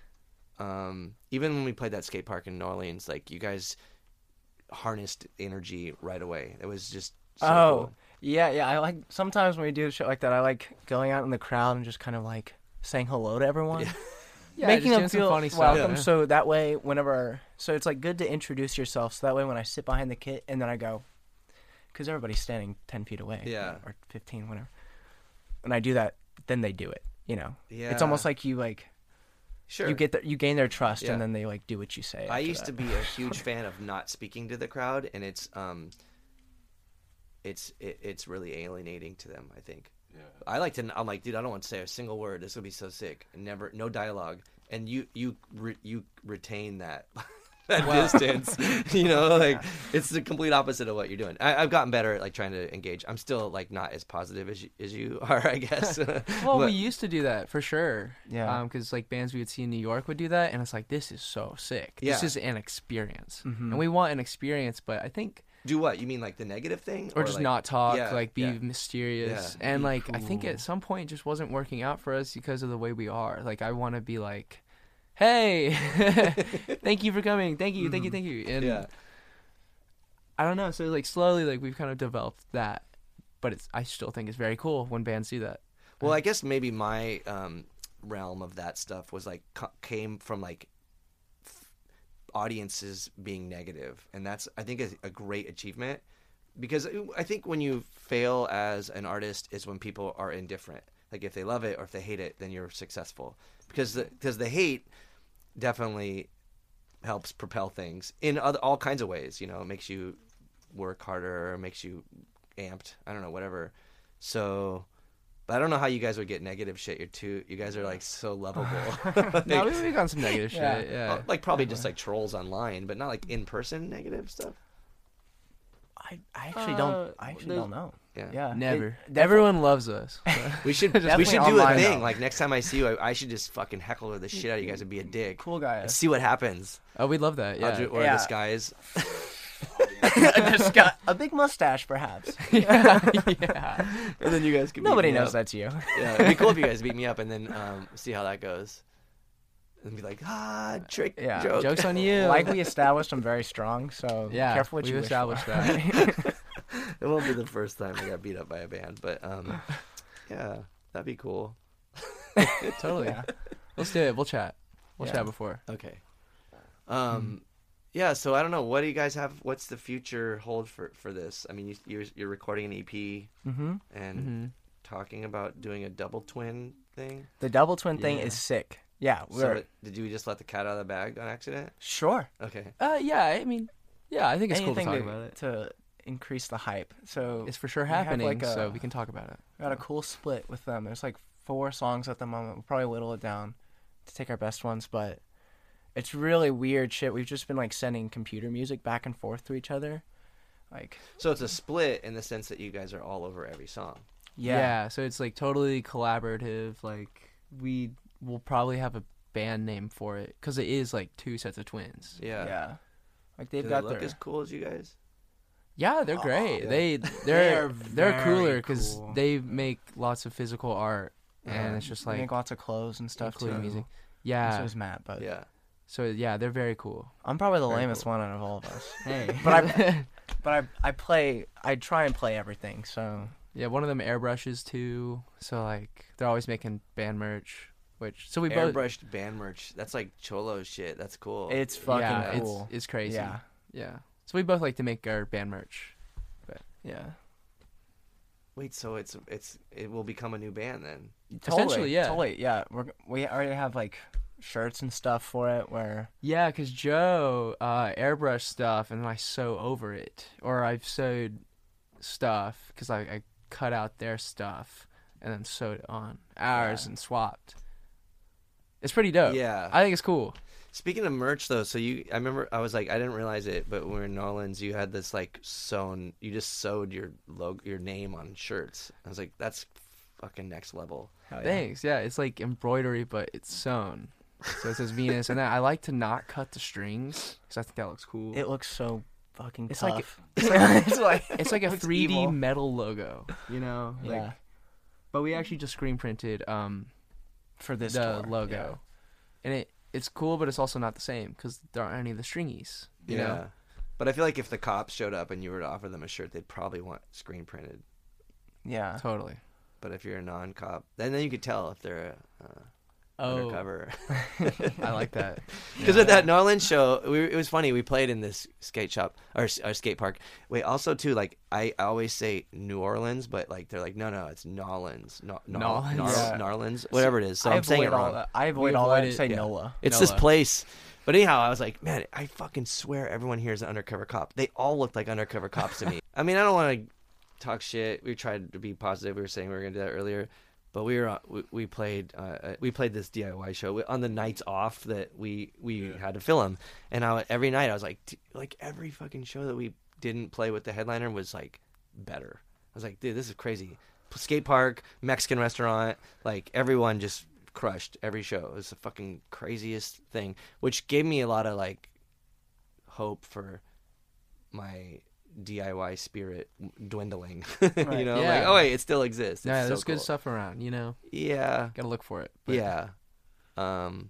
um, even when we played that skate park in New Orleans, like you guys harnessed energy right away. It was just so oh, cool. yeah, yeah. I like sometimes when we do shit like that. I like going out in the crowd and just kind of like saying hello to everyone, Yeah. Yeah, making just them doing some feel funny stuff. welcome. Yeah. So that way, whenever, so it's like good to introduce yourself. So that way, when I sit behind the kit and then I go, because everybody's standing ten feet away, Yeah. or fifteen, whatever. When I do that, then they do it. You know, Yeah. it's almost like you like Sure. you get the, you gain their trust, Yeah. and then they like do what you say. I after used to that. be a huge fan of not speaking to the crowd, and it's um, it's it, it's really alienating to them. I think. Yeah. I like to. I'm like, dude, I don't want to say a single word. This would be so sick. And never, no dialogue. And you, you, re, you retain that, that distance. You know, like it's the complete opposite of what you're doing. I, I've gotten better at like trying to engage. I'm still like not as positive as you, as you are, I guess. Well, But- we used to do that for sure. Yeah. Because like bands we would see in New York would do that, and it's like this is so sick. This Yeah. is an experience, Mhm. and we want an experience. But I think, do what you mean, like the negative thing, or just like, not talk, yeah, like be yeah. mysterious, Yeah. and Be like I think cool. at some point it just wasn't working out for us because of the way we are. Like I want to be like, hey, thank you for coming, thank you, thank you, thank you, and Yeah. I don't know. So like slowly, like we've kind of developed that, but it's I still think it's very cool when bands do that. Well, I guess maybe my um, realm of that stuff was like co- came from like f- audiences being negative, and that's I think is a great achievement because I think when you fail as an artist is when people are indifferent. Like if they love it or if they hate it, then you're successful because the, because the hate definitely helps propel things in other, all kinds of ways. You know, it makes you work harder, makes you amped. I don't know, whatever. So. But I don't know how you guys would get negative shit. You're too. You guys are like so lovable. Like, No, we- we've got some negative shit. Yeah. Yeah. uh, like probably just like trolls online, but not like in person negative stuff. I, I actually Uh, don't. I actually there's- don't know. Yeah. Yeah. Never. It- Everyone loves us. We should we Definitely should do a online, thing. though. Like next time I see you, I, I should just fucking heckle the shit out of you guys and be a dick. Cool guy. And see what happens. Oh, we'd love that. I'll Yeah. do, or Yeah. disguise. Just got a big mustache, perhaps. yeah. yeah. And then you guys can. Nobody beat me knows up. that's you. Yeah, it'd be cool if you guys beat me up and then um, see how that goes. And be like, ah, trick Yeah. joke. Jokes on you. Like we established, I'm very strong. So Yeah, careful what we've you wish established for. that. It won't be the first time I got beat up by a band, but um, yeah, that'd be cool. Totally. Yeah. Let's do it. We'll chat. We'll Yeah. chat before. Okay. Um, yeah. So I don't know. What do you guys have? What's the future hold for for this? I mean, you, you're you're recording an E P Mm-hmm. and hmm talking about doing a double twin thing. The double twin thing Yeah. is sick. Yeah. So We're it- did you just let the cat out of the bag on accident? sure. Okay. Uh, yeah. I mean, yeah. I think it's Anything cool to to, talk about it. to increase the hype. So It's for sure we have, happening, like, so a- we can talk about it. we got a cool split with them. There's like four songs at the moment. We'll probably whittle it down to take our best ones, but it's really weird shit. We've just been like sending computer music back and forth to each other. Like, So it's a split in the sense that you guys are all over every song. yeah. So it's like totally collaborative. Like we will probably have a band name for it because it is like two sets of twins. Yeah. Yeah. Like Do they've they got look their as cool as you guys? Yeah, they're great. yeah. They They they're are they're very cooler because cool. they make lots of physical art, and Uh-huh. it's just they like make lots of clothes and stuff including too. music. So Yeah. is Matt, but Yeah. So yeah, they're very cool. I'm probably the Very lamest cool. one out of all of us. Hey, But I but I I play I try and play everything. So yeah, one of them airbrushes too. So like they're always making band merch, which so we both Airbrushed band merch. That's like cholo shit. That's cool. it's fucking yeah, cool. it's it's crazy. Yeah. Yeah. So we both like to make our band merch. Yeah. Wait, so it's it's it will become a new band then? Totally, Essentially, yeah. Totally, yeah. We're we already have like shirts and stuff for it where Yeah, because Joe uh, airbrush stuff and I sew over it. Or I've sewed stuff because I, I cut out their stuff and then sewed it on ours Yeah. and swapped. It's pretty dope. Yeah. I think it's cool. Speaking of merch, though, so you, I remember I was like, I didn't realize it, but when we were in New Orleans, you had this like sewn, you just sewed your logo, your name on shirts. I was like, that's fucking next level. hell yeah. Thanks. Yeah, it's like embroidery, but it's sewn. So it says Venus. And then I like to not cut the strings because I think that looks cool. It looks so fucking It's like- tough. It's like it's like, It's like a it's three D evil. metal logo, you know. Like, Yeah, but we actually just screen printed um for this the tour, logo, and it it's cool, but it's also not the same because there aren't any of the stringies. You yeah. know. But I feel like if the cops showed up and you were to offer them a shirt, they'd probably want screen printed. Yeah, Totally. But if you're a non-cop, then then you could tell if they're uh, uh, Oh, undercover. I like that. Because with that Norland show, we, it was funny. We played in this skate shop or, or skate park. Wait, also too, like I, I always say New Orleans, but like they're like, no, no, it's Nolans, no, Nol- Nolans? Nar- Yeah. Narlands, whatever it is. So I I'm saying avoid it all wrong. that. I avoid We all avoid that. it, And say yeah. NOLA. It's this Nola. place. But anyhow, I was like, man, I fucking swear everyone here is an undercover cop. They all looked like undercover cops to me. I mean, I don't want to talk shit. We tried to be positive. We were saying we were gonna do that earlier, but we were uh, we, we played uh, we played this D I Y show We- on the nights off that we we Yeah. had to film. And I every night I was like, "D- like every fucking show that we didn't play with the headliner was like better. I was like, dude, this is crazy. Skate park, Mexican restaurant, like everyone just crushed every show. It was the fucking craziest thing, which gave me a lot of like hope for my D I Y spirit dwindling. you Right. know, Yeah. like oh wait, it still exists. It's Yeah, so there's good cool. stuff around. You know, Yeah, gotta look for it. But yeah. Um,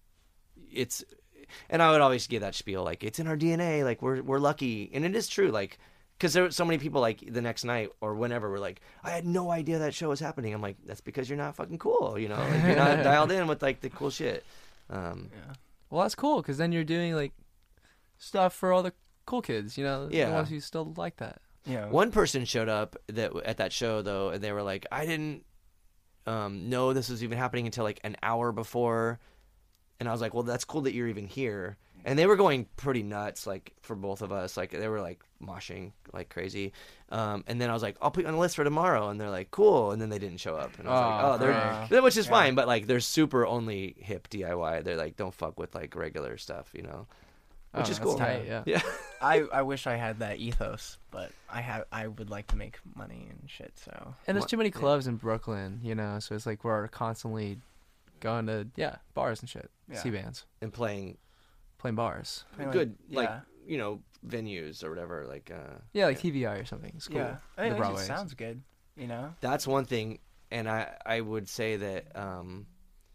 it's, and I would always give that spiel like it's in our D N A. Like we're we're lucky, and it is true. Like because there were so many people like the next night or whenever were like, I had no idea that show was happening. I'm like, that's because you're not fucking cool. You know, like, you're not dialed in with like the cool shit. Um, Yeah. Well, that's cool because then you're doing like stuff for all the cool kids. You know, Yeah. the ones who still like that. Yeah. One person showed up that at that show though, and they were like, "I didn't um, know this was even happening until like an hour before," and I was like, "Well, that's cool that you're even here." And they were going pretty nuts, like for both of us. Like they were like moshing like crazy. Um, and then I was like, "I'll put you on the list for tomorrow," and they're like, "Cool." And then they didn't show up, and I was like, Oh, "Oh, they're crap. they're- which is Yeah. fine, but like they're super only hip D I Y. They're like don't fuck with like regular stuff, you know." Which Oh, is that's cool. tight, yeah. Yeah. I, I wish I had that ethos, but I have I would like to make money and shit. So And there's What- too many yeah. clubs in Brooklyn. You know, so it's like we're constantly going to yeah bars and shit, Yeah. see bands, And playing playing bars. Playing, like- good like yeah. you know venues or whatever like uh Yeah, like T V I or something. It's cool. yeah, I The think it Broadway. sounds good. You know. that's one thing, and I I would say that um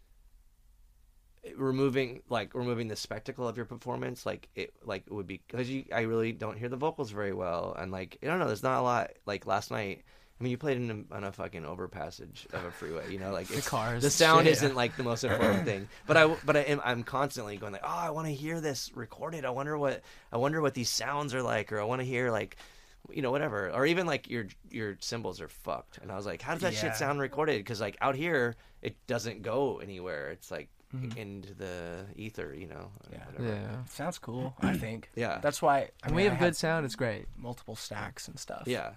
removing like removing the spectacle of your performance like it like it would be because you I really don't hear the vocals very well, and like I don't know, there's not a lot. Like last night, I mean, you played in a, on a fucking overpassage of a freeway, you know, like The it's, cars. the sound shit. isn't like the most important thing, but I but I am I'm constantly going like, oh, I want to hear this recorded. I wonder what I wonder what these sounds are like, or I want to hear like, you know, whatever, or even like your your cymbals are fucked, and I was like, how does that Yeah. shit sound recorded? Because like out here, it doesn't go anywhere. It's like Mhm. into the ether, you know. or Yeah. whatever. Yeah. It sounds cool. I think. Yeah. That's why. I And mean, we I have good sound. It's great. multiple stacks and stuff. Yeah.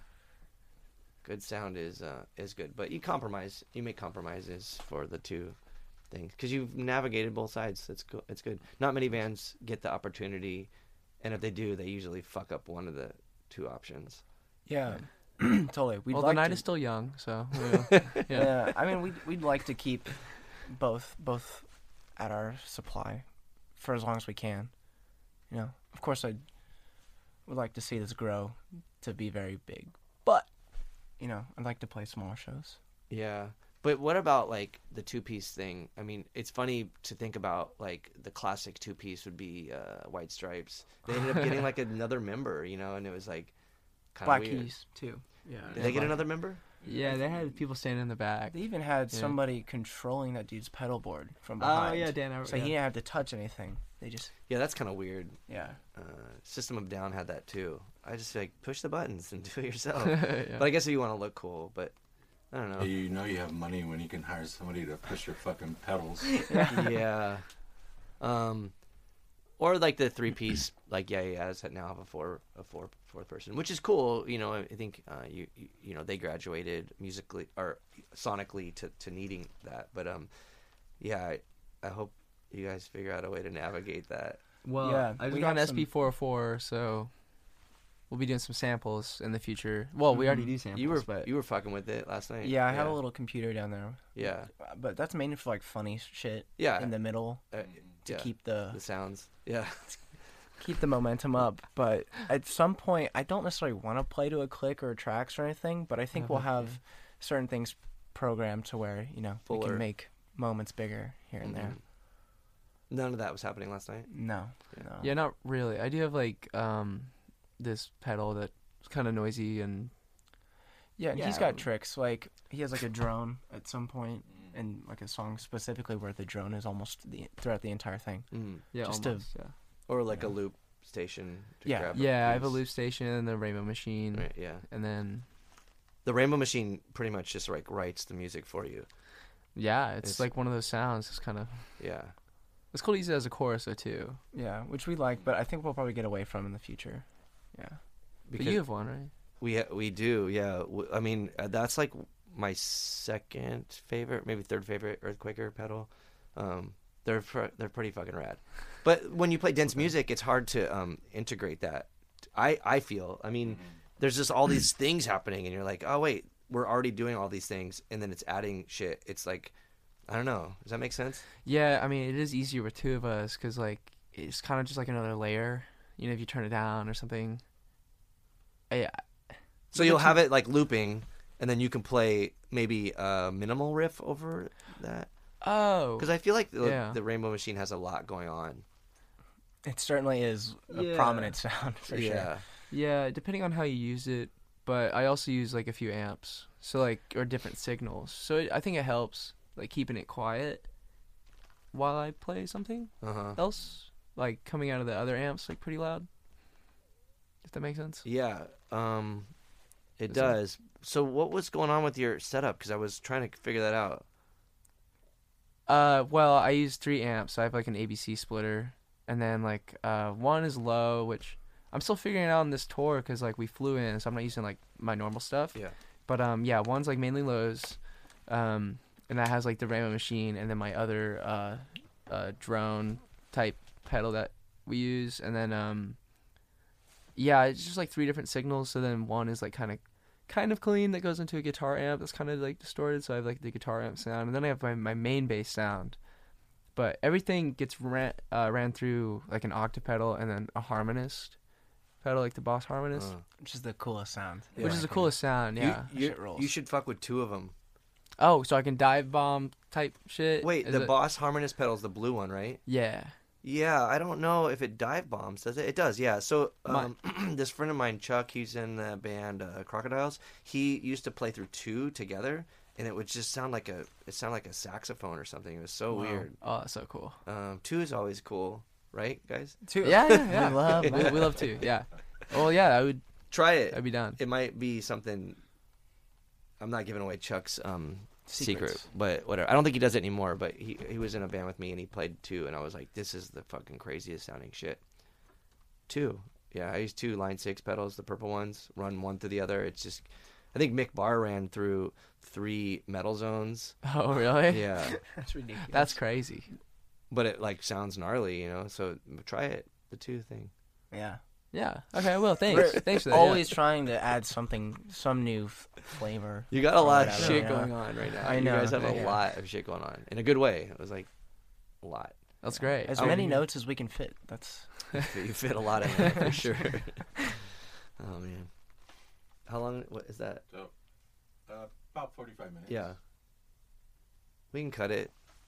Good sound is uh, is good, but you compromise. You make compromises for the two things because you've navigated both sides. It's cool. It's good. Not many bands get the opportunity, and if they do, they usually fuck up one of the two options. Yeah. Totally. We'd well, like the night to, is still young, so you know, yeah. Yeah. I mean, we'd we'd like to keep both both at our supply for as long as we can. You know, of course, I would like to see this grow to be very big, but you know, I'd like to play smaller shows. Yeah. But what about like the two piece thing? I mean, it's funny to think about like the classic two piece would be uh, White Stripes. They ended up getting like another member, you know, and it was like kind of Black weird. Keys too. Yeah. Did they get another member? Yeah, they had people standing in the back. They even had Yeah. somebody controlling that dude's pedal board from Oh behind. yeah, Dan. I, So yeah. he didn't have to touch anything. They just Yeah, that's kind of weird. yeah. Uh, System of a Down had that too. I just like push the buttons and do it yourself. Yeah. But I guess if you want to look cool, but I don't know. You know you have money when you can hire somebody to push your fucking pedals. Yeah. Um, or like the three piece, like yeah, yeah, has now have a four, a four, fourth person, which is cool. You know, I think uh, you, you, you know, they graduated musically or sonically to, to needing that. But um, yeah, I, I hope you guys figure out a way to navigate that. Well, Yeah, I just we got an have S P four oh four, so we'll be doing some samples in the future. Well, we already Mhm. do samples. You were but you were fucking with it last night. Yeah, I have a little computer down there, Yeah, uh, but that's mainly for like funny shit yeah. in the middle Uh, to yeah. keep the the sounds. Yeah. keep the momentum up. But at some point, I don't necessarily want to play to a click or tracks or anything. But I think we'll have certain things programmed to where you know we Fuller. can make moments bigger here and there. Mhm. None of that was happening last night. No, no. Yeah, not really. I do have like um this pedal that's kind of noisy and Yeah, and he's Yeah. got tricks. Like he has like a drone at some point, and like a song specifically where the drone is almost the throughout the entire thing. Mm. yeah, Just to- almost, yeah. Or like a Yeah. loop station. To Yeah. grab Yeah, I have a piece. loop station and the Rainbow Machine, Right, yeah. and then The Rainbow Machine pretty much just like writes the music for you. yeah, it's, It's- like one of those sounds. It's kind of Yeah. it's cool to use it as a chorus though too. Yeah, which we like, but I think we'll probably get away from in the future. Yeah. But you have one, right? We ha- we do, yeah. W- I mean, uh, that's like my second favorite, maybe third favorite Earthquaker pedal. Um, they're pr- they're pretty fucking rad. But when you play dense music, it's hard to um, integrate that. I I feel. I mean, there's just all these things happening, and you're like, oh wait, we're already doing all these things, and then it's adding shit. It's like, I don't know. Does that make sense? Yeah, I mean it is easier with two of us because like it's kind of just like another layer. You know, if you turn it down or something. Yeah. So you'll have it like looping, and then you can play maybe a minimal riff over that. Oh. Because I feel like the, Yeah. the Rainbow Machine has a lot going on. It certainly is a Yeah. prominent sound for yeah. sure. Yeah, depending on how you use it, but I also use like a few amps, so like or different signals. So it, I think it helps like keeping it quiet while I play something Uh huh. else, like coming out of the other amps like pretty loud. If that makes sense. Yeah. Um, it Does it? does. So what was going on with your setup? Because I was trying to figure that out. Uh, well, I use three amps. I have like an A B C splitter, and then like uh one is low, which I'm still figuring out on this tour because like we flew in, so I'm not using like my normal stuff. Yeah. But um, yeah, one's like mainly lows, um, and that has like the Rainbow Machine, and then my other uh, uh drone type pedal that we use, and then um, yeah, it's just like three different signals. So then one is like kind of kind of clean that goes into a guitar amp that's kind of like distorted, so I have like the guitar amp sound, and then I have my, my main bass sound. But everything gets ran uh, ran through like an octapedal and then a harmonist pedal, like the Boss harmonist, Uh, Which is the coolest sound. Yeah. which is the coolest sound. Yeah. You, Shit rolls. you should fuck with two of them. Oh, so I can dive bomb type shit. Wait, Is the it- Boss Harmonist pedal is the blue one, right? Yeah. Yeah, I don't know if it dive bombs, does it? It does, yeah. So My- um, this friend of mine, Chuck, he's in the band uh, Crocodiles. He used to play through two together, and it would just sound like a it sounded like a saxophone or something. It was so Wow. weird. Oh, that's so cool. Um, two is always cool, right, guys? Two. Yeah, yeah, yeah. We love we, that. we love to. Yeah. Well, yeah, I would. Try it. I'd be down. It might be something. I'm not giving away Chuck's um, secret, Secrets. but whatever. I don't think he does it anymore. But he he was in a band with me and he played two, and I was like, this is the fucking craziest sounding shit. Two, yeah, I use two line six pedals, the purple ones. Run one through the other. It's just, I think Mick Barr ran through three metal zones. Oh, really? Yeah, That's ridiculous. That's crazy. but it like sounds gnarly, you know. So try it, the two thing. yeah. Yeah. Okay. Well, thanks. We're Thanks for that. Always trying to add something, some new f- flavor. You got a lot of whatever, shit yeah. going on right now. I You know, guys have a yeah. lot of shit going on in a good way. It was like a lot. Yeah. That's great. As Oh, many yeah. notes as we can fit. That's You fit a lot in there for sure. Oh man, how long? What is that? So, uh, about forty-five minutes. Yeah, we can cut it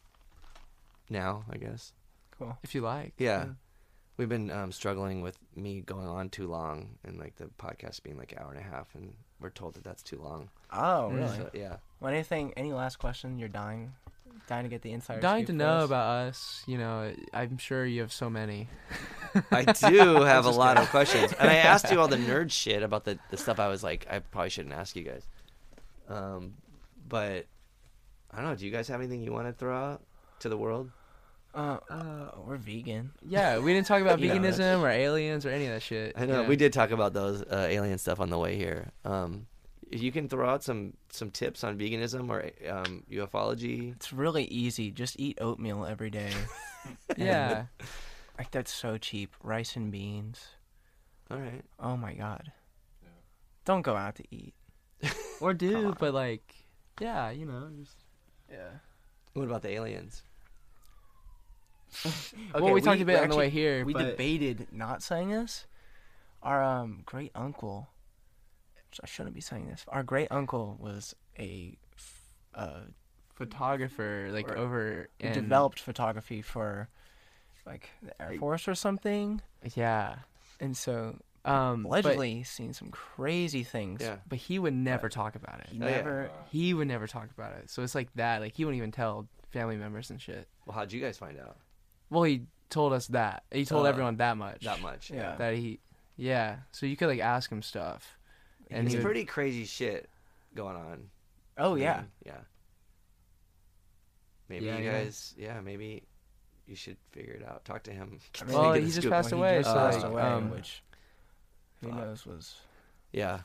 now, I guess. cool. If you like. Yeah, we've been um, struggling with me going on too long and like the podcast being like an hour and a half, and we're told that that's too long. Oh, Mm. really? So, yeah. Well, anything? Any last question? You're dying, dying to get the insider. Dying scoop to for know us? about us. You know, I'm sure you have so many. I do have a lot of questions, and I asked you all the nerd shit about the, the stuff I was like, I probably shouldn't ask you guys. Um, but I don't know. Do you guys have anything you want to throw out to the world? Uh, uh, we're vegan. Yeah, we didn't talk about You know, veganism or aliens or any of that shit. I know Yeah. we did talk about those uh, alien stuff on the way here. Um, if you can throw out some some tips on veganism or um, ufology. It's really easy. Just eat oatmeal every day. Yeah. Like that's so cheap. Rice and beans. All right. Oh my god. Don't go out to eat. Or do, on. but like, yeah, you know, just Yeah. What about the aliens? well, we, talked a bit on the actually- way here. We but debated not saying this. Our um, great uncle, I shouldn't be saying this. Our great uncle was a f- uh, photographer, like Or- over who in, developed photography for like the Air Force or something, Yeah. and so Um, but- allegedly he's seen some crazy things. Yeah. But he would never talk about it. He Oh, yeah. never. He would never talk about it. So it's like that. Like he wouldn't even tell family members and shit. Well, how'd you guys find out Well, he told us that. He told Uh, everyone that much. that much? Yeah. That he, yeah. So you could like ask him stuff, and It's he would, pretty crazy shit going on. Oh I yeah. mean, yeah. Maybe Yeah, you yeah. guys, yeah. maybe you should figure it out. Talk to him. I mean, Well, Get he the just scoop. passed Well, away. He just so passed like, away, um, which who fuck. knows was Yeah.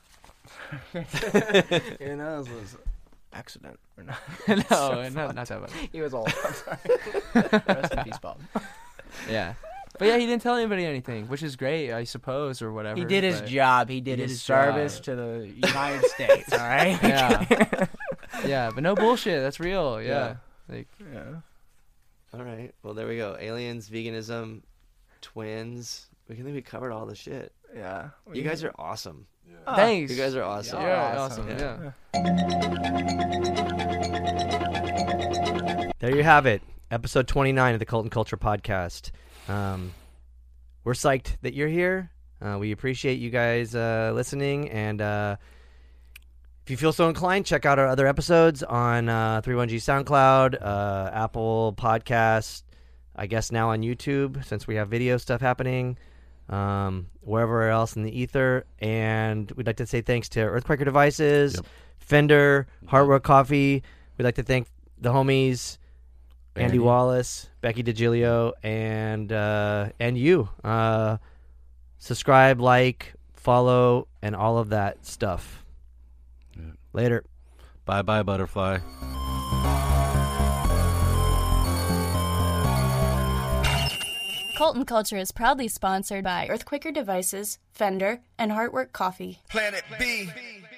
who knows was accident or not. no, not, not that much. He was old. I'm sorry. Rest in peace, Bob. Yeah. But yeah, he didn't tell anybody anything, which is great, I suppose, or whatever. He did his but- job. He did, did his, his service job. to the United States. All right. Yeah. Yeah, but no bullshit. That's real. Yeah. Like, yeah. All right. Well, there we go. Aliens, veganism, twins. We can think we covered all the shit. Yeah. You guys are awesome. Ah, thanks. You guys are awesome. You're awesome. awesome. Yeah. Yeah. There you have it. Episode twenty-nine of the Cult and Culture Podcast. Um, we're psyched that you're here. Uh, we appreciate you guys uh, listening. And uh, if you feel so inclined, check out our other episodes on uh, thirty-one G SoundCloud, uh, Apple Podcasts, I guess now on YouTube since we have video stuff happening, um, wherever else in the ether. And we'd like to say thanks to Earthquaker Devices, Yep. Fender, Hardwood Coffee. We'd like to thank the homies, Andy, Andy. Wallace, Becky DeGilio, and uh, and you. Uh, subscribe, like, follow, and all of that stuff. Yeah. Later. Bye bye, butterfly. Cult and Culture is proudly sponsored by Earthquaker Devices, Fender, and Heartwork Coffee. Planet B.